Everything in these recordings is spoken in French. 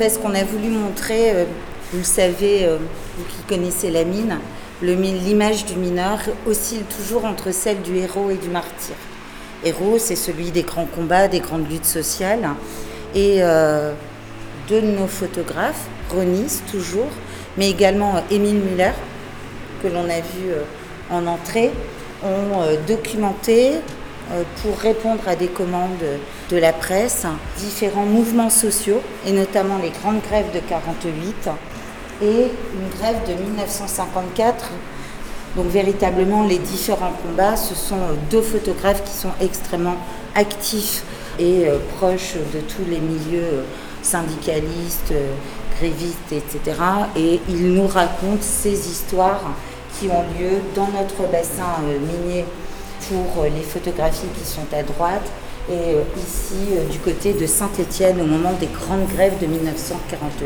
parce qu'on a voulu montrer, vous le savez, vous qui connaissez la mine, l'image du mineur oscille toujours entre celle du héros et du martyr. Héros, c'est celui des grands combats, des grandes luttes sociales. Et deux de nos photographes, Ronis toujours, mais également Émile Muller, que l'on a vu en entrée, ont documenté pour répondre à des commandes de la presse différents mouvements sociaux, et notamment les grandes grèves de 1948 et une grève de 1954. Donc véritablement, les différents combats, ce sont deux photographes qui sont extrêmement actifs et proches de tous les milieux syndicalistes, grévistes, etc. Et ils nous racontent ces histoires qui ont lieu dans notre bassin minier pour les photographies qui sont à droite et ici du côté de Saint-Étienne au moment des grandes grèves de 1948.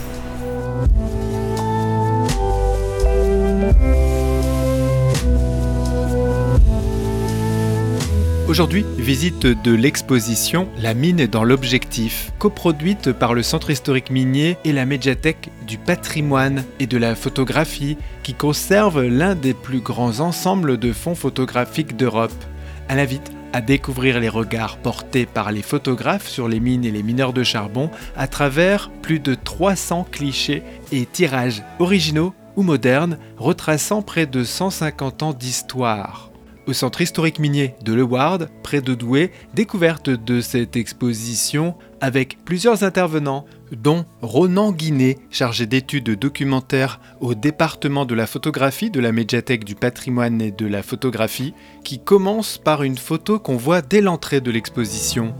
Aujourd'hui, visite de l'exposition La mine dans l'objectif, coproduite par le Centre historique minier et la médiathèque du patrimoine et de la photographie, qui conserve l'un des plus grands ensembles de fonds photographiques d'Europe. Elle invite à découvrir les regards portés par les photographes sur les mines et les mineurs de charbon à travers plus de 300 clichés et tirages originaux ou modernes, retraçant près de 150 ans d'histoire. Au Centre historique minier de Leeuwarden, près de Douai, découverte de cette exposition avec plusieurs intervenants, dont Ronan Guinet, chargé d'études documentaires au département de la photographie de la médiathèque du patrimoine et de la photographie, qui commence par une photo qu'on voit dès l'entrée de l'exposition.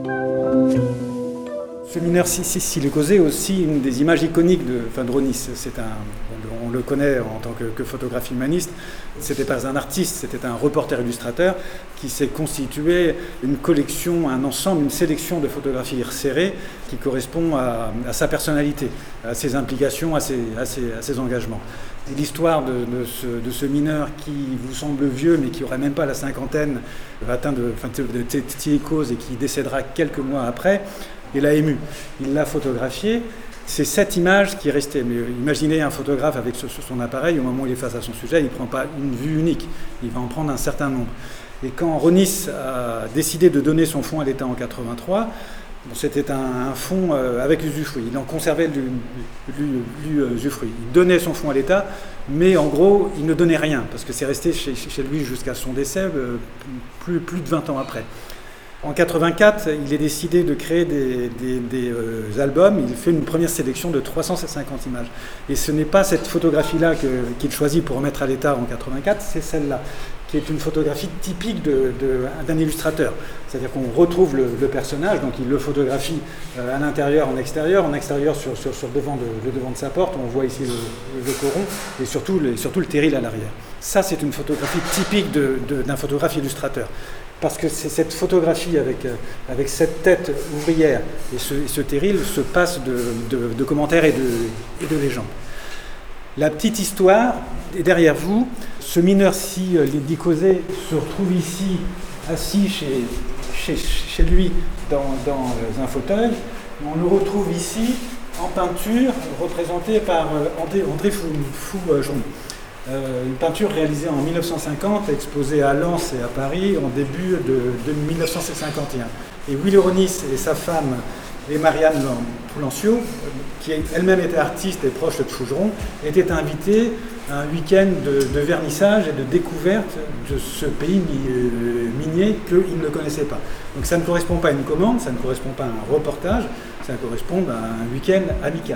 Ce mineur silicosé est aussi une des images iconiques de Ronis. On le connaît en tant que photographe humaniste. C'était pas un artiste, c'était un reporter-illustrateur qui s'est constitué une collection, un ensemble, une sélection de photographies resserrées qui correspond à sa personnalité, à ses implications, à ses engagements. Et l'histoire de ce mineur qui vous semble vieux mais qui n'aurait même pas la cinquantaine, atteint de télécose et qui décédera quelques mois après, il l'a ému, il l'a photographié. C'est cette image qui est restée. Mais imaginez un photographe avec son appareil, au moment où il est face à son sujet, il ne prend pas une vue unique, il va en prendre un certain nombre. Et quand Ronis a décidé de donner son fonds à l'État en 1983, c'était un fonds avec usufruit. Il en conservait l'usufruit. Il donnait son fonds à l'État, mais en gros, il ne donnait rien, parce que c'est resté chez lui jusqu'à son décès, plus de 20 ans après. En 1984, il est décidé de créer des albums. Il fait une première sélection de 350 images. Et ce n'est pas cette photographie-là qu'il choisit pour remettre à l'État en 1984, c'est celle-là, qui est une photographie typique d'un illustrateur. C'est-à-dire qu'on retrouve le personnage, donc il le photographie à l'intérieur, en extérieur sur le devant de sa porte. On voit ici le coron et surtout le terril à l'arrière. Ça, c'est une photographie typique d'un photographe illustrateur. Parce que c'est cette photographie avec cette tête ouvrière et ce terril se passe de commentaires et de légendes. La petite histoire est derrière vous. Ce mineur silicosé se retrouve ici, assis chez lui dans un fauteuil. On le retrouve ici en peinture, représenté par André Fougeon. Une peinture réalisée en 1950, exposée à Lens et à Paris en début de 1951. Et Willy Ronis et sa femme, et Marianne Poulencio, qui elle-même était artiste et proche de Fougeron, étaient invités à un week-end de vernissage et de découverte de ce pays minier qu'ils ne connaissaient pas. Donc ça ne correspond pas à une commande, ça ne correspond pas à un reportage, ça correspond à un week-end amical.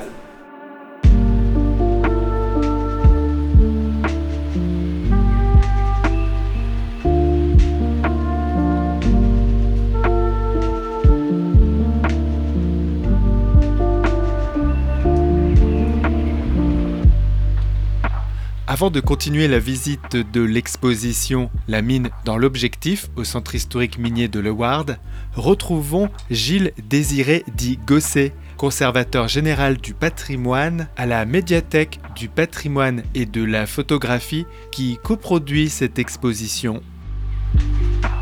Avant de continuer la visite de l'exposition La mine dans l'objectif au Centre historique minier de Leeuwarden, retrouvons Gilles Désiré dit Gosset, conservateur général du patrimoine à la médiathèque du patrimoine et de la photographie qui coproduit cette exposition.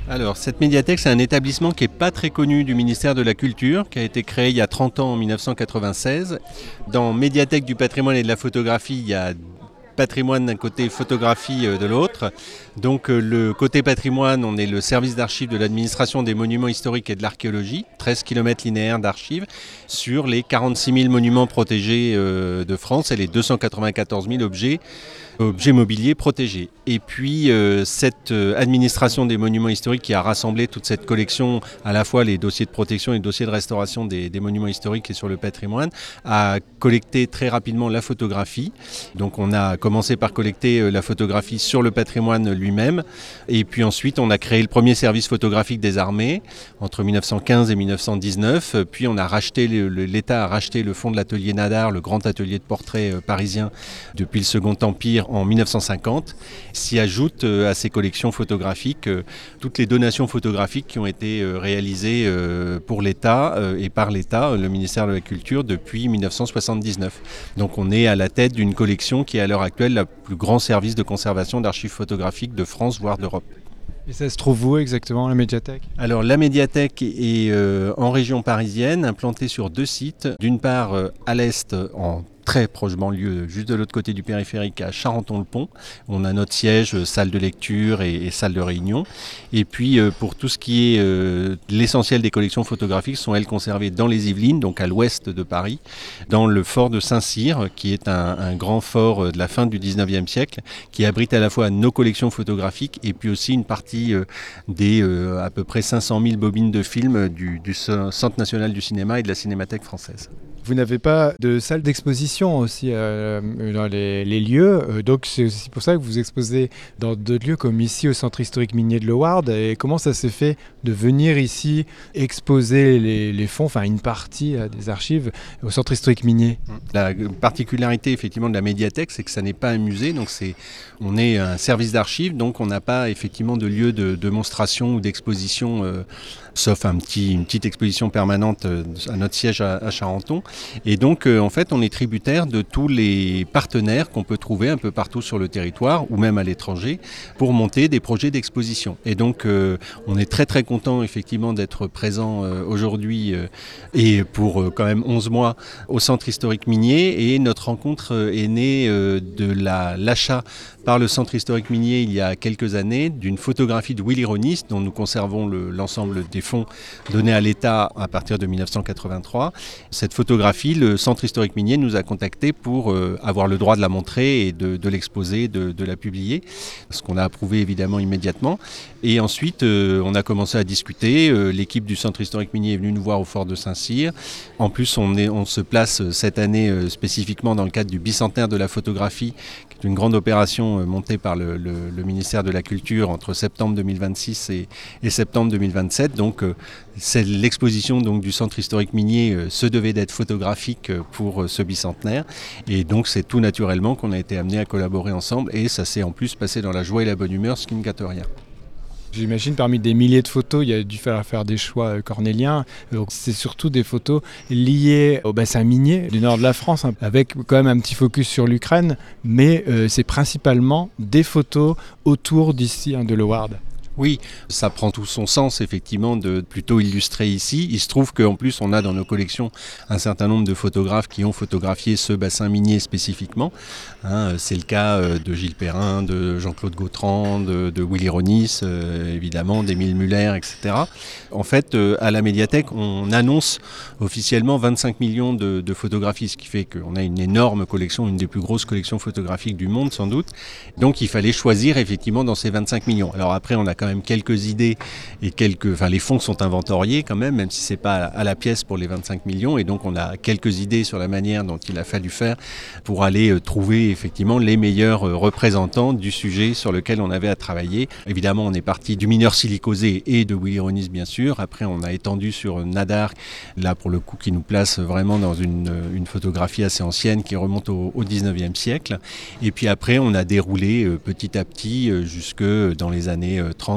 Alors, cette médiathèque, c'est un établissement qui n'est pas très connu du ministère de la Culture, qui a été créé il y a 30 ans, en 1996. Dans Médiathèque du patrimoine et de la photographie, il y a patrimoine d'un côté, photographie de l'autre. Donc le côté patrimoine, on est le service d'archives de l'administration des monuments historiques et de l'archéologie, 13 km linéaires d'archives sur les 46 000 monuments protégés de France et les 294 000 objets mobiliers protégés. Et puis cette administration des monuments historiques qui a rassemblé toute cette collection, à la fois les dossiers de protection et les dossiers de restauration des monuments historiques et sur le patrimoine, a collecté très rapidement la photographie. Donc on a commencé par collecter la photographie sur le patrimoine lui-même. Et puis ensuite on a créé le premier service photographique des armées entre 1915 et 1919. Puis on a racheté, l'État a racheté le fonds de l'atelier Nadar, le grand atelier de portrait parisien depuis le Second Empire en 1950, s'y ajoute à ces collections photographiques toutes les donations photographiques qui ont été réalisées pour l'État et par l'État, le ministère de la Culture, depuis 1979. Donc on est à la tête d'une collection qui est à l'heure actuelle le plus grand service de conservation d'archives photographiques de France, voire d'Europe. Et ça se trouve où exactement, la médiathèque ? Alors la médiathèque est en région parisienne, implantée sur 2 sites. D'une part à l'est, en très proche banlieue, juste de l'autre côté du périphérique, à Charenton-le-Pont. On a notre siège, salle de lecture et salle de réunion. Et puis pour tout ce qui est l'essentiel des collections photographiques sont elles conservées dans les Yvelines, donc à l'ouest de Paris, dans le fort de Saint-Cyr, qui est un grand fort de la fin du 19e siècle, qui abrite à la fois nos collections photographiques et puis aussi une partie des à peu près 500 000 bobines de films du Centre national du cinéma et de la Cinémathèque française. Vous n'avez pas de salle d'exposition aussi dans les lieux, donc c'est aussi pour ça que vous exposez dans d'autres lieux comme ici au Centre historique minier de Leward. Et comment ça s'est fait de venir ici exposer les fonds, enfin une partie des archives au Centre historique minier ? La particularité effectivement de la médiathèque, c'est que ça n'est pas un musée, donc on est un service d'archives, donc on n'a pas effectivement de lieu de démonstration ou d'exposition, sauf une petite exposition permanente à notre siège à Charenton. Et donc en fait on est tributaire de tous les partenaires qu'on peut trouver un peu partout sur le territoire ou même à l'étranger pour monter des projets d'exposition. Et donc on est très très content effectivement d'être présent aujourd'hui et pour quand même 11 mois au Centre historique minier. Et notre rencontre est née de l'achat par le Centre historique minier il y a quelques années d'une photographie de Willy Ronis dont nous conservons l'ensemble des fonds donnés à l'État à partir de 1983. Cette photographie, le Centre historique minier nous a contactés pour avoir le droit de la montrer et de l'exposer, de la publier, ce qu'on a approuvé évidemment immédiatement. Et ensuite, on a commencé à discuter. L'équipe du Centre historique minier est venue nous voir au fort de Saint-Cyr. En plus, on se place cette année spécifiquement dans le cadre du bicentenaire de la photographie, qui est une grande opération montée par le ministère de la Culture entre septembre 2026 et septembre 2027. Donc, c'est l'exposition donc, du Centre historique minier se devait d'être photographique pour ce bicentenaire. Et donc, c'est tout naturellement qu'on a été amené à collaborer ensemble. Et ça s'est en plus passé dans la joie et la bonne humeur, ce qui ne gâte rien. J'imagine parmi des milliers de photos, il y a dû falloir faire des choix cornéliens. Donc c'est surtout des photos liées au bassin minier du nord de la France, avec quand même un petit focus sur l'Ukraine, mais c'est principalement des photos autour d'ici, de Leward. Oui, ça prend tout son sens effectivement de plutôt illustrer ici. Il se trouve qu'en plus on a dans nos collections un certain nombre de photographes qui ont photographié ce bassin minier spécifiquement. C'est le cas de Gilles Perrin, de Jean-Claude Gautran, de Willy Ronis, évidemment, d'Émile Muller, etc. En fait, à la médiathèque, on annonce officiellement 25 millions de photographies, ce qui fait qu'on a une énorme collection, une des plus grosses collections photographiques du monde sans doute. Donc il fallait choisir effectivement dans ces 25 millions. Alors après, on a quand même quelques idées et les fonds sont inventoriés quand même si c'est pas à la pièce pour les 25 millions. Et donc on a quelques idées sur la manière dont il a fallu faire pour aller trouver effectivement les meilleurs représentants du sujet sur lequel on avait à travailler. Évidemment, on est parti du mineur silicosé et de Willy Ronis bien sûr. Après, on a étendu sur Nadar, là pour le coup qui nous place vraiment dans une photographie assez ancienne qui remonte au 19e siècle. Et puis après, on a déroulé petit à petit jusque dans les années 30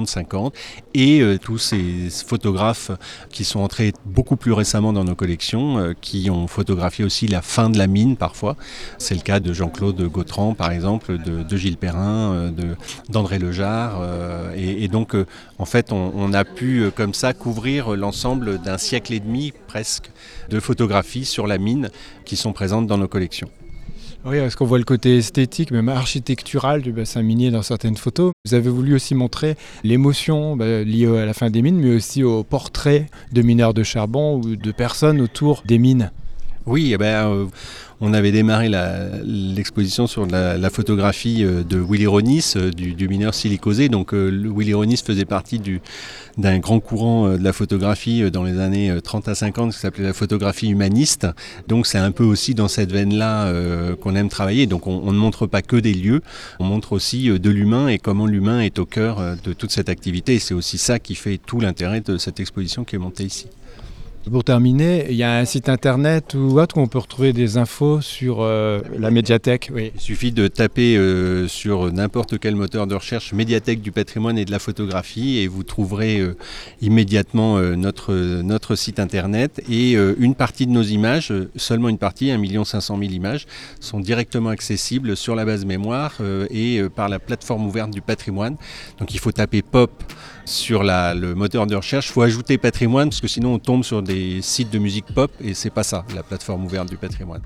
40, 50, et tous ces photographes qui sont entrés beaucoup plus récemment dans nos collections, qui ont photographié aussi la fin de la mine parfois. C'est le cas de Jean-Claude Gautran par exemple, de Gilles Perrin, d'André Lejar, et donc en fait on a pu comme ça couvrir l'ensemble d'un siècle et demi presque de photographies sur la mine qui sont présentes dans nos collections. Oui, parce qu'on voit le côté esthétique, même architectural du bassin minier dans certaines photos. Vous avez voulu aussi montrer l'émotion liée à la fin des mines, mais aussi aux portraits de mineurs de charbon ou de personnes autour des mines. Oui, on avait démarré l'exposition sur la photographie de Willy Ronis, du mineur silicosé. Donc Willy Ronis faisait partie d'un grand courant de la photographie dans les années 30 à 50 qui s'appelait la photographie humaniste. Donc c'est un peu aussi dans cette veine-là qu'on aime travailler. Donc on ne montre pas que des lieux, on montre aussi de l'humain et comment l'humain est au cœur de toute cette activité. Et c'est aussi ça qui fait tout l'intérêt de cette exposition qui est montée ici. Pour terminer, il y a un site internet ou autre où on peut retrouver des infos sur la médiathèque. Oui. Il suffit de taper sur n'importe quel moteur de recherche Médiathèque du patrimoine et de la photographie et vous trouverez immédiatement notre site internet et une partie de nos images, seulement une partie, 1 500 000 images, sont directement accessibles sur la base mémoire et par la plateforme ouverte du patrimoine. Donc il faut taper POP sur le moteur de recherche, il faut ajouter patrimoine parce que sinon on tombe sur des sites de musique pop et c'est pas ça, la plateforme ouverte du patrimoine.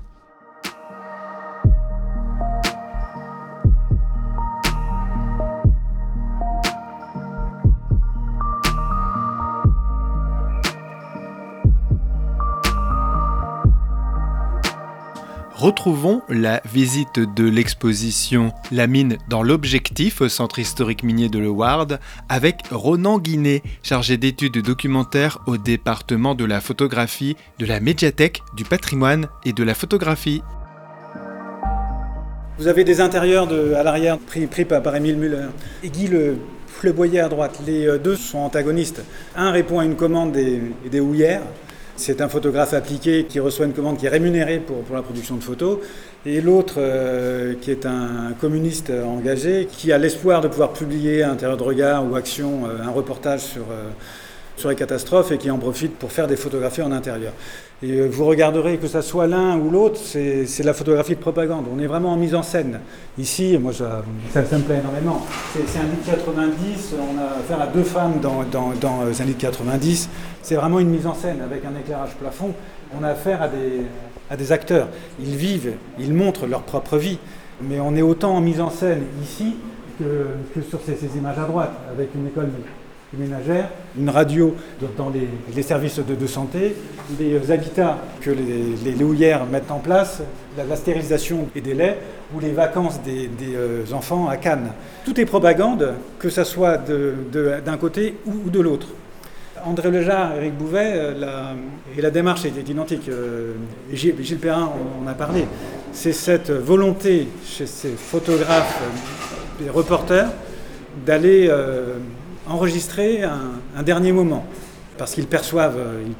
Retrouvons la visite de l'exposition La mine dans l'objectif au centre historique minier de Leeuwarden avec Ronan Guinet, chargé d'études documentaires au département de la photographie de la médiathèque du patrimoine et de la photographie. Vous avez des intérieurs à l'arrière pris par Émile Müller et Guy Le Boyer à droite. Les deux sont antagonistes. Un répond à une commande des houillères. C'est un photographe appliqué qui reçoit une commande qui est rémunérée pour la production de photos. Et l'autre, qui est un communiste engagé, qui a l'espoir de pouvoir publier à Intérieur de Regard ou Action un reportage sur les catastrophes et qui en profite pour faire des photographies en intérieur. Et vous regarderez que ça soit l'un ou l'autre, c'est de la photographie de propagande. On est vraiment en mise en scène. Ici, moi, ça me plaît énormément. C'est un lit de 90, on a affaire à deux femmes dans un lit de 90. C'est vraiment une mise en scène avec un éclairage plafond. On a affaire à des acteurs. Ils vivent, ils montrent leur propre vie. Mais on est autant en mise en scène ici que sur ces images à droite, avec une école ménagère, une radio dans les services de santé, les habitats que les houillères mettent en place, la stérilisation des laits ou les vacances des enfants à Cannes. Tout est propagande, que ce soit d'un côté ou de l'autre. André Lejar, Éric Bouvet, la démarche est identique. Gilles Perrin en a parlé. C'est cette volonté chez ces photographes et reporters d'aller enregistrer un dernier moment, parce qu'ils perçoivent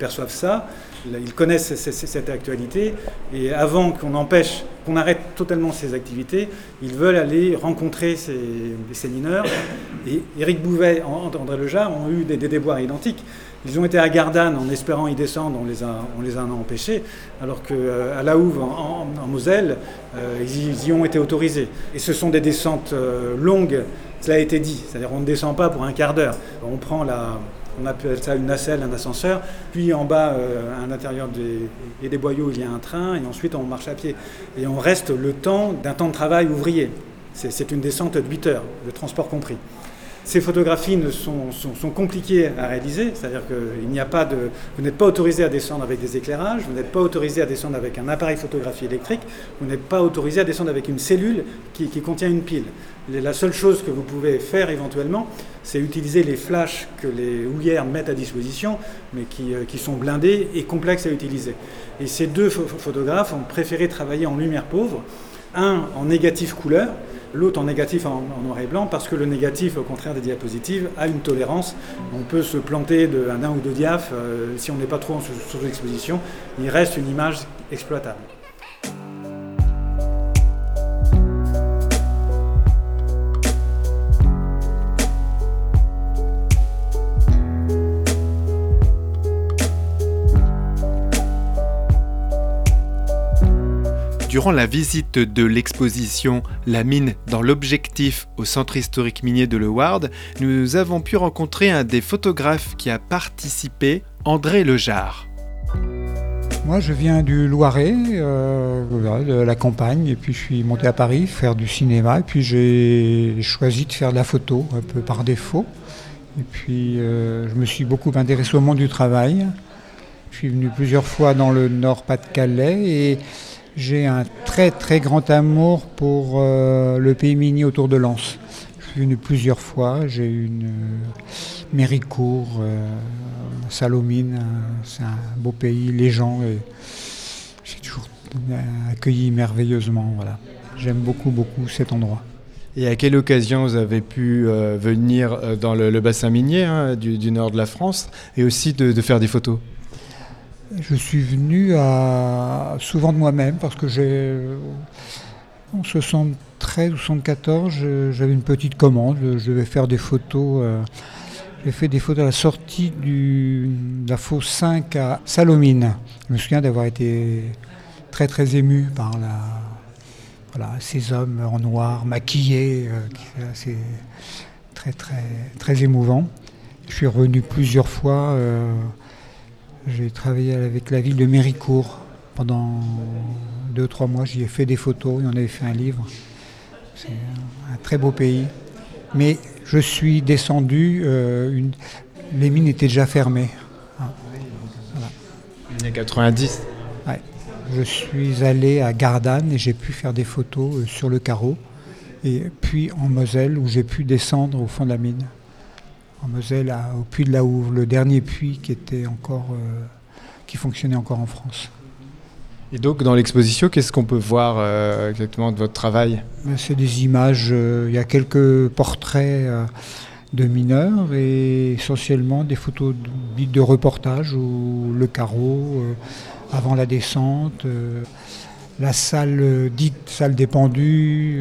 ça, ils connaissent cette actualité, et avant qu'on arrête totalement ces activités, ils veulent aller rencontrer ces mineurs. Et Éric Bouvet et André Lejar ont eu des déboires identiques. Ils ont été à Gardanne en espérant y descendre, on les a empêchés, alors qu'à La Houve, en Moselle, ils y ont été autorisés. Et ce sont des descentes longues, cela a été dit, c'est-à-dire on ne descend pas pour un quart d'heure. On prend on appelle ça une nacelle, un ascenseur, puis en bas, à l'intérieur des boyaux, il y a un train, et ensuite on marche à pied. Et on reste le temps d'un temps de travail ouvrier. C'est une descente de 8 heures, le transport compris. Ces photographies sont compliquées à réaliser, c'est-à-dire que vous n'êtes pas autorisé à descendre avec des éclairages, vous n'êtes pas autorisé à descendre avec un appareil photographie électrique, vous n'êtes pas autorisé à descendre avec une cellule qui contient une pile. La seule chose que vous pouvez faire éventuellement, c'est utiliser les flashs que les houillères mettent à disposition, mais qui sont blindés et complexes à utiliser. Et ces deux photographes ont préféré travailler en lumière pauvre, un en négatif couleur, l'autre en négatif en noir et blanc, parce que le négatif, au contraire des diapositives, a une tolérance. On peut se planter d'un ou deux diaphes, si on n'est pas trop en sous-exposition, il reste une image exploitable. Durant la visite de l'exposition La mine dans l'objectif au centre historique minier de Leeuwarden, nous avons pu rencontrer un des photographes qui a participé, André Lejar. Moi, je viens du Loiret, de la campagne, et puis je suis monté à Paris faire du cinéma, et puis j'ai choisi de faire de la photo, un peu par défaut. Et puis je me suis beaucoup intéressé au monde du travail. Je suis venu plusieurs fois dans le Nord-Pas-de-Calais, et j'ai un très très grand amour pour le pays minier autour de Lens. Je suis venu plusieurs fois, j'ai eu une Méricourt, Sallaumines, c'est un beau pays, les gens, et j'ai toujours accueilli merveilleusement. Voilà. J'aime beaucoup cet endroit. Et à quelle occasion vous avez pu venir dans le bassin minier du nord de la France et aussi de faire des photos ? Je suis venu souvent de moi-même parce que en 73 ou 74, j'avais une petite commande, je devais faire des photos. J'ai fait des photos à la sortie de la fosse 5 à Sallaumines. Je me souviens d'avoir été très très ému par ces hommes en noir, maquillés, c'est très très très émouvant. Je suis revenu plusieurs fois. J'ai travaillé avec la ville de Méricourt pendant 2-3 mois. J'y ai fait des photos et on avait fait un livre. C'est un très beau pays. Mais je suis descendu, les mines étaient déjà fermées. Voilà. Années 90. Ouais. Je suis allé à Gardanne et j'ai pu faire des photos sur le carreau. Et puis en Moselle où j'ai pu descendre au fond de la mine. En Moselle, au puits de la Houve, le dernier puits qui fonctionnait encore en France. Et donc dans l'exposition, qu'est-ce qu'on peut voir exactement de votre travail ? C'est des images, il y a quelques portraits de mineurs et essentiellement des photos de reportage où le carreau, avant la descente, la salle dite salle des pendus.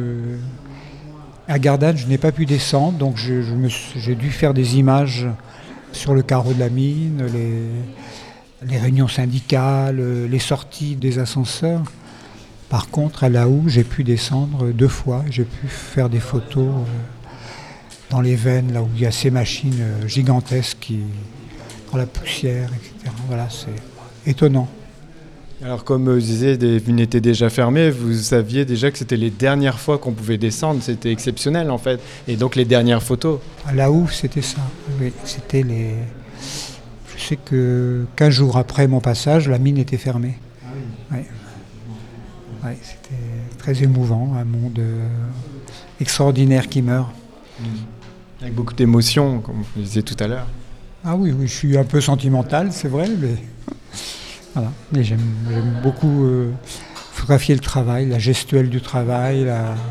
À Gardanne, je n'ai pas pu descendre, donc j'ai dû faire des images sur le carreau de la mine, les réunions syndicales, les sorties des ascenseurs. Par contre, à la Houve, j'ai pu descendre 2 fois. J'ai pu faire des photos dans les veines, là où il y a ces machines gigantesques dans la poussière, etc. Voilà, c'est étonnant. Alors comme vous disiez, les mines étaient déjà fermées, vous saviez déjà que c'était les dernières fois qu'on pouvait descendre, c'était exceptionnel en fait. Et donc les dernières photos. À la Houve, c'était ça. Oui, c'était les... Je sais que 15 jours après mon passage, la mine était fermée. Ah oui. Ouais, c'était très émouvant, un monde extraordinaire qui meurt. Avec beaucoup d'émotions, comme vous disiez tout à l'heure. Ah oui, je suis un peu sentimental, c'est vrai, mais voilà. Mais j'aime beaucoup photographier le travail, la gestuelle du travail,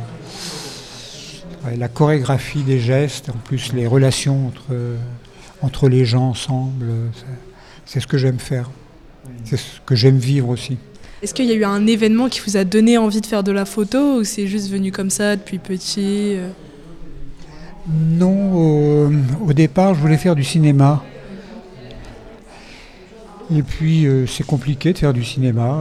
la chorégraphie des gestes, en plus les relations entre les gens ensemble, c'est ce que j'aime faire, c'est ce que j'aime vivre aussi. Est-ce qu'il y a eu un événement qui vous a donné envie de faire de la photo ou c'est juste venu comme ça depuis petit ? Non, au départ je voulais faire du cinéma. Et puis c'est compliqué de faire du cinéma,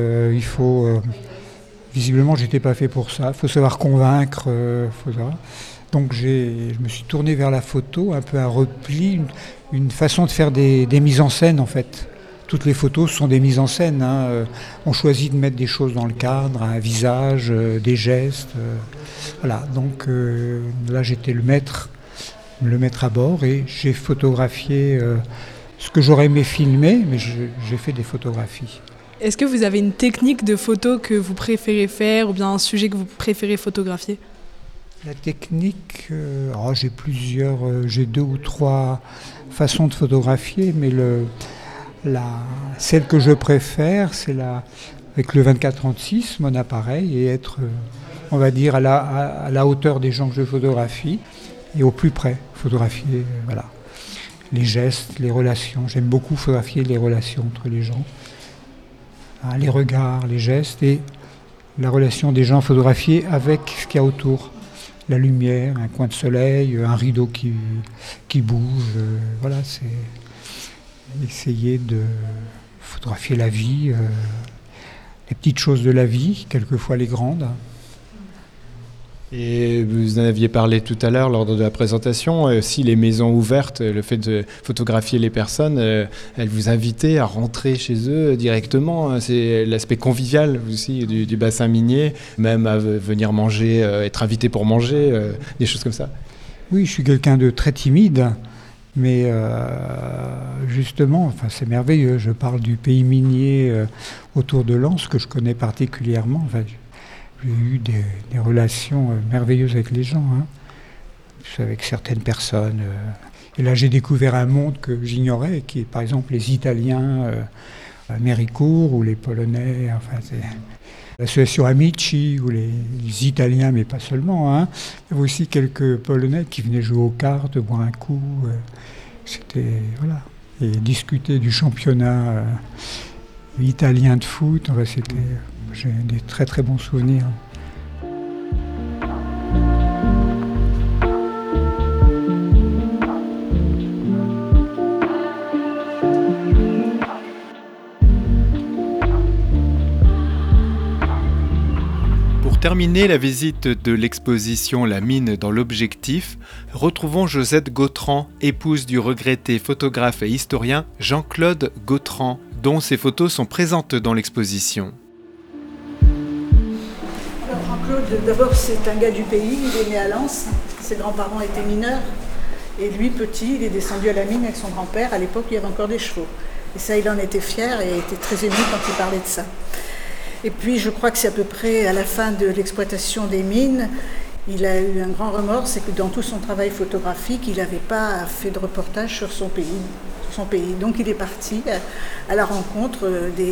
visiblement j'étais pas fait pour ça, il faut savoir convaincre, Donc je me suis tourné vers la photo, un peu un repli, une façon de faire des mises en scène en fait. Toutes les photos sont des mises en scène. On choisit de mettre des choses dans le cadre, un visage, des gestes. Voilà. Donc là j'étais le maître à bord et j'ai photographié ce que j'aurais aimé filmer, mais j'ai fait des photographies. Est-ce que vous avez une technique de photo que vous préférez faire ou bien un sujet que vous préférez photographier ? La technique, j'ai 2 ou 3 façons de photographier, mais celle que je préfère, c'est avec le 24-36, mon appareil, et être, on va dire, à la hauteur des gens que je photographie, et au plus près, photographier, voilà, les gestes, les relations. J'aime beaucoup photographier les relations entre les gens, les regards, les gestes, et la relation des gens photographiés avec ce qu'il y a autour. La lumière, un coin de soleil, un rideau qui bouge, voilà, c'est essayer de photographier la vie, les petites choses de la vie, quelquefois les grandes. Et vous en aviez parlé tout à l'heure lors de la présentation, si les maisons ouvertes, le fait de photographier les personnes, elles vous invitaient à rentrer chez eux directement. C'est l'aspect convivial aussi du bassin minier, même à venir manger, être invité pour manger, des choses comme ça. Oui, je suis quelqu'un de très timide, mais justement, enfin, c'est merveilleux. Je parle du pays minier autour de Lens, que je connais particulièrement. Enfin, j'ai eu des relations merveilleuses avec les gens, avec certaines personnes. Et là, j'ai découvert un monde que j'ignorais, qui est par exemple les Italiens à Méricourt ou les Polonais. Enfin, c'est l'association Amici ou les Italiens, mais pas seulement. Il y avait aussi quelques Polonais qui venaient jouer aux cartes, boire un coup. C'était voilà. Et discuter du championnat italien de foot. Enfin, j'ai des très très bons souvenirs. Pour terminer la visite de l'exposition La mine dans l'objectif, retrouvons Josette Gautran, épouse du regretté photographe et historien Jean-Claude Gautran, dont ces photos sont présentes dans l'exposition. Alors Jean-Claude, d'abord c'est un gars du pays, il est né à Lens, ses grands-parents étaient mineurs, et lui petit, il est descendu à la mine avec son grand-père, à l'époque il y avait encore des chevaux. Et ça il en était fier et était très ému quand il parlait de ça. Et puis je crois que c'est à peu près à la fin de l'exploitation des mines, il a eu un grand remords, c'est que dans tout son travail photographique, il n'avait pas fait de reportage sur son pays. Donc il est parti à la rencontre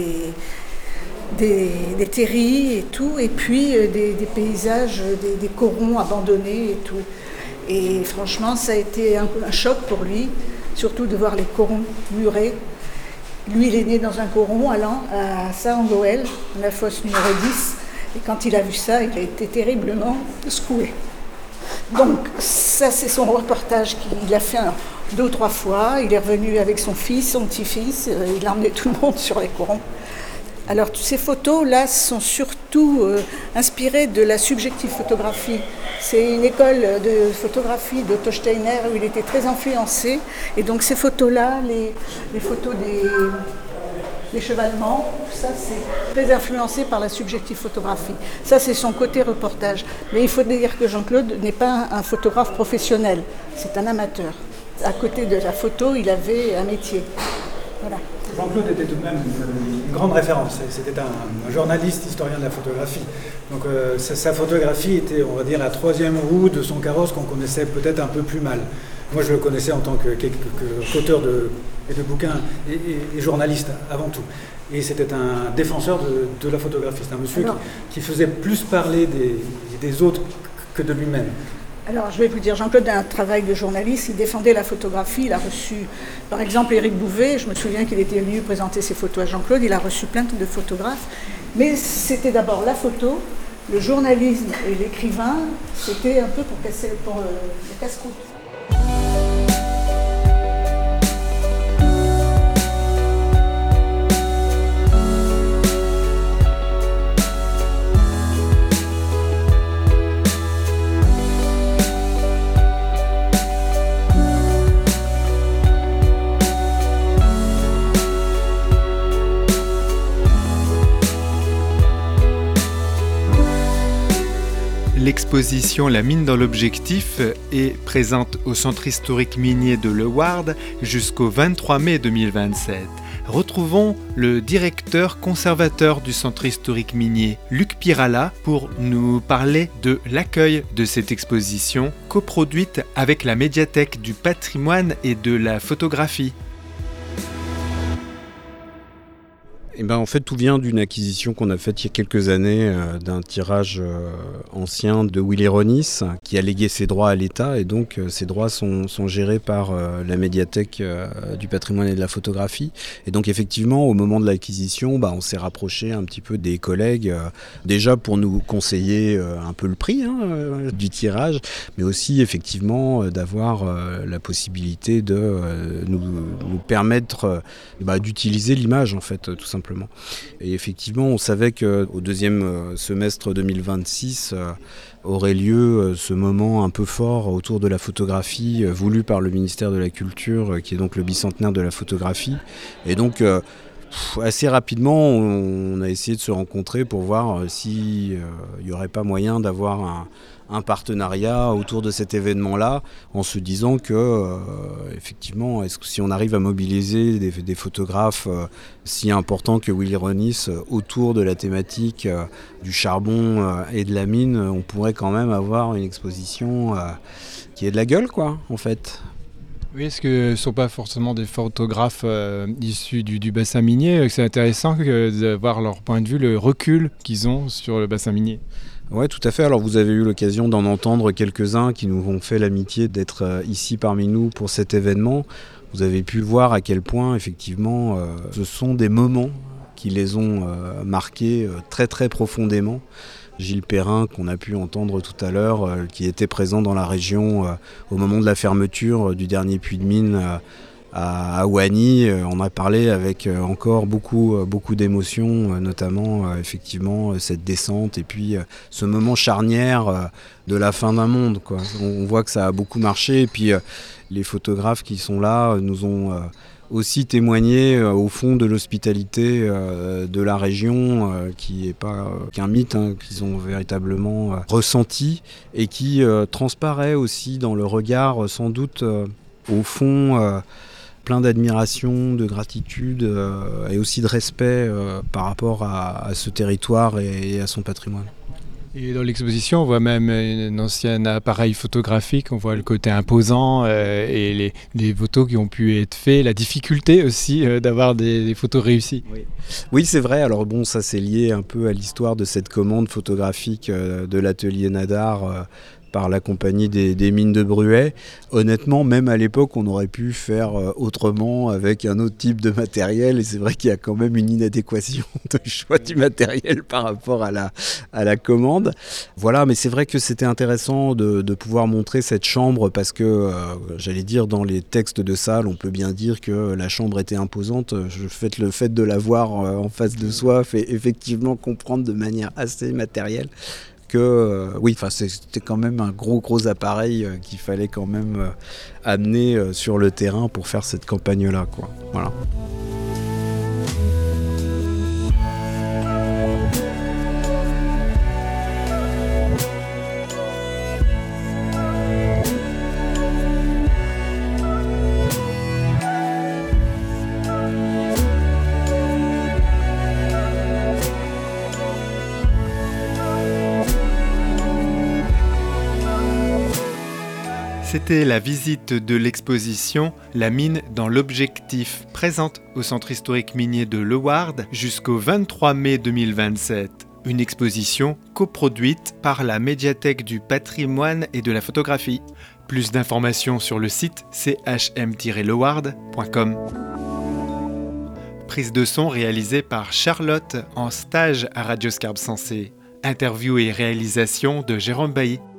des terris et tout, et puis des paysages, des corons abandonnés et tout. Et franchement, ça a été un choc pour lui, surtout de voir les corons murés. Lui, il est né dans un coron allant à Saint-Angoël, la fosse numéro 10, et quand il a vu ça, il a été terriblement secoué. Donc ça, c'est son reportage qu'il a fait 2 ou 3 fois. Il est revenu avec son fils, son petit-fils, il a emmené tout le monde sur les corons. Alors ces photos-là sont surtout inspirées de la subjective photographie. C'est une école de photographie d'Otto Steiner où il était très influencé. Et donc ces photos-là, les photos des chevalements, tout ça c'est très influencé par la subjective photographie. Ça c'est son côté reportage. Mais il faut dire que Jean-Claude n'est pas un photographe professionnel, c'est un amateur. À côté de la photo, il avait un métier. Voilà. Jean-Claude était tout de même une grande référence. C'était un journaliste, historien de la photographie. Donc sa photographie était, on va dire, la 3e roue de son carrosse qu'on connaissait peut-être un peu plus mal. Moi, je le connaissais en tant qu'auteur de bouquins et journaliste avant tout. Et c'était un défenseur de la photographie. C'est un monsieur qui faisait plus parler des autres que de lui-même. Alors, je vais vous dire, Jean-Claude a un travail de journaliste, il défendait la photographie, il a reçu, par exemple, Éric Bouvet, je me souviens qu'il était venu présenter ses photos à Jean-Claude, il a reçu plein de photographes, mais c'était d'abord la photo, le journalisme et l'écrivain, c'était un peu pour casser le casse-croûte. L'exposition La mine dans l'objectif est présente au Centre historique minier de Leeuwarden jusqu'au 23 mai 2027. Retrouvons le directeur conservateur du Centre historique minier, Luc Pirala, pour nous parler de l'accueil de cette exposition coproduite avec la médiathèque du patrimoine et de la photographie. En fait, tout vient d'une acquisition qu'on a faite il y a quelques années d'un tirage ancien de Willy Ronis qui a légué ses droits à l'État et donc ces droits sont gérés par la médiathèque du patrimoine et de la photographie. Et donc effectivement, au moment de l'acquisition, on s'est rapproché un petit peu des collègues déjà pour nous conseiller un peu le prix du tirage, mais aussi effectivement d'avoir la possibilité de nous permettre d'utiliser l'image en fait, tout simplement. simplement. Et effectivement, on savait qu'au deuxième semestre 2026 aurait lieu ce moment un peu fort autour de la photographie voulu par le ministère de la Culture, qui est donc le bicentenaire de la photographie. Et donc assez rapidement, on a essayé de se rencontrer pour voir s'il n'y aurait pas moyen d'avoir un partenariat autour de cet événement-là, en se disant que, effectivement, si on arrive à mobiliser des photographes si importants que Willy Ronis autour de la thématique du charbon et de la mine, on pourrait quand même avoir une exposition qui ait de la gueule, quoi, en fait. Oui, est-ce que ce ne sont pas forcément des photographes issus du bassin minier? C'est intéressant de voir leur point de vue, le recul qu'ils ont sur le bassin minier. Oui, tout à fait. Alors vous avez eu l'occasion d'en entendre quelques-uns qui nous ont fait l'amitié d'être ici parmi nous pour cet événement. Vous avez pu voir à quel point, effectivement, ce sont des moments qui les ont marqués très très profondément. Gilles Perrin, qu'on a pu entendre tout à l'heure, qui était présent dans la région au moment de la fermeture du dernier puits de mine à Ouani, on a parlé avec encore beaucoup d'émotions, notamment effectivement cette descente et puis ce moment charnière de la fin d'un monde, quoi. On voit que ça a beaucoup marché et puis les photographes qui sont là nous ont aussi témoigné au fond de l'hospitalité de la région, qui n'est pas qu'un mythe, qu'ils ont véritablement ressenti et qui transparaît aussi dans le regard sans doute au fond plein d'admiration, de gratitude et aussi de respect par rapport à ce territoire et à son patrimoine. Et dans l'exposition, on voit même un ancien appareil photographique, on voit le côté imposant et les photos qui ont pu être faites, la difficulté aussi d'avoir des photos réussies. Oui, c'est vrai. Alors bon, ça c'est lié un peu à l'histoire de cette commande photographique de l'atelier Nadar par la compagnie des mines de Bruay. Honnêtement, même à l'époque, on aurait pu faire autrement avec un autre type de matériel. Et c'est vrai qu'il y a quand même une inadéquation de choix du matériel par rapport à la commande. Voilà, mais c'est vrai que c'était intéressant de pouvoir montrer cette chambre parce que, j'allais dire, dans les textes de salle, on peut bien dire que la chambre était imposante. Le fait de la voir en face de soi fait effectivement comprendre de manière assez matérielle oui, c'était quand même un gros appareil qu'il fallait quand même amener sur le terrain pour faire cette campagne-là, quoi. Voilà. C'était la visite de l'exposition La mine dans l'objectif, présente au Centre historique minier de Leeuwarden jusqu'au 23 mai 2027. Une exposition coproduite par la médiathèque du patrimoine et de la photographie. Plus d'informations sur le site chm-leeuwarden.com. Prise de son réalisée par Charlotte en stage à Radio Scarbe Sensée. Interview et réalisation de Jérôme Bailly.